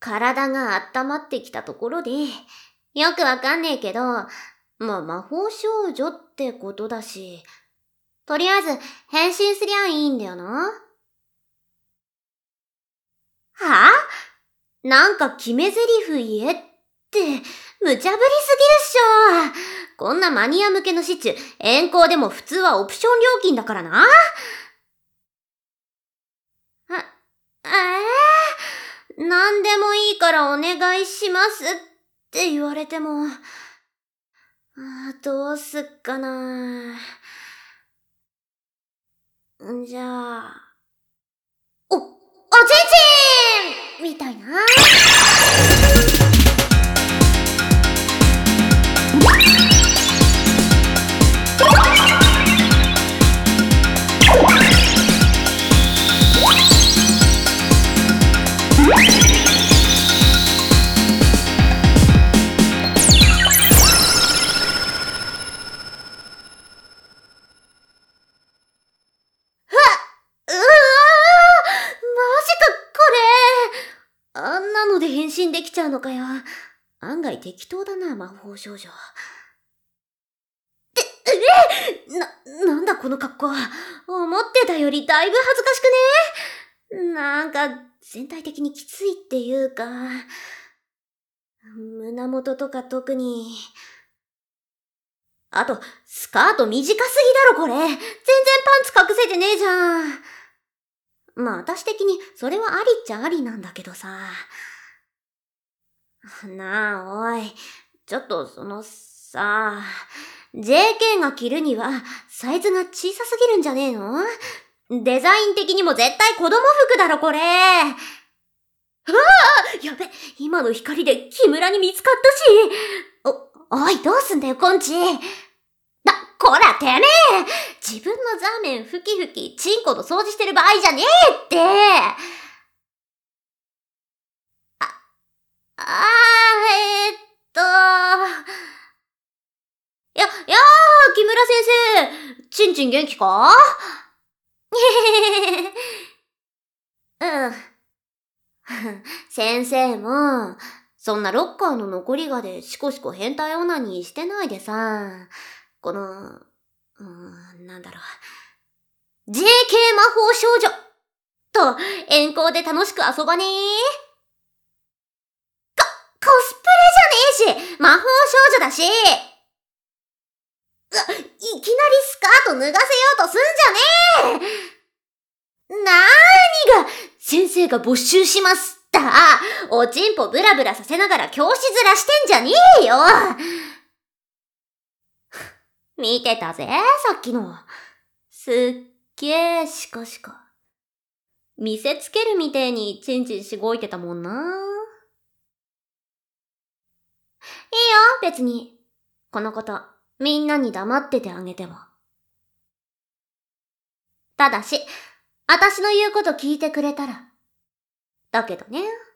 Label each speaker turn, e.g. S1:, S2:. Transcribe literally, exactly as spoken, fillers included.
S1: 体が温まってきたところで、よくわかんねえけど、まあ魔法少女ってことだし、とりあえず変身すりゃいいんだよな。はぁ？なんか決め台詞言えって、無茶ぶりすぎるっしょ。こんなマニア向けのシチュ、遠行でも普通はオプション料金だからな。あ、えー、なんでもいいからお願いしますって言われても、あどうすっかな。んじゃあ、お、おちんちんみたいな。あんなので変身できちゃうのかよ。案外適当だな、魔法少女。って、えな、なんだこの格好。思ってたよりだいぶ恥ずかしくね？なんか、全体的にきついっていうか、胸元とか特に。あと、スカート短すぎだろこれ。全然パンツ隠せてねえじゃん。まあ私的にそれはありっちゃありなんだけどさ。なあ、おい。ちょっとそのさ、ジェーケー が着るにはサイズが小さすぎるんじゃねえの？デザイン的にも絶対子供服だろこれ。うわあ！やべ、今の光で木村に見つかったし。お、おいどうすんだよコンチ。な、こらてめえ！自分のザーメンふきふきチンコの掃除してる場合じゃねえって。あー、えー、っと。や、やー、木村先生。ちんちん元気か？うん。先生も、そんなロッカーの残りがでシコシコ変態オナニーしてないでさ、この、うーん、なんだろう。ジェーケー 魔法少女と遠行で楽しく遊ばねー？コスプレじゃねえし、魔法少女だし。ういきなりスカート脱がせようとすんじゃねえ。なーにが、先生が没収しますった。おちんぽブラブラさせながら教師面してんじゃねえよ。見てたぜ、さっきの。すっげーしこしこ。見せつけるみてえにチンチンしごいてたもんな。いいよ、別に。このこと、みんなに黙っててあげても。ただし、あたしの言うこと聞いてくれたら。だけどね。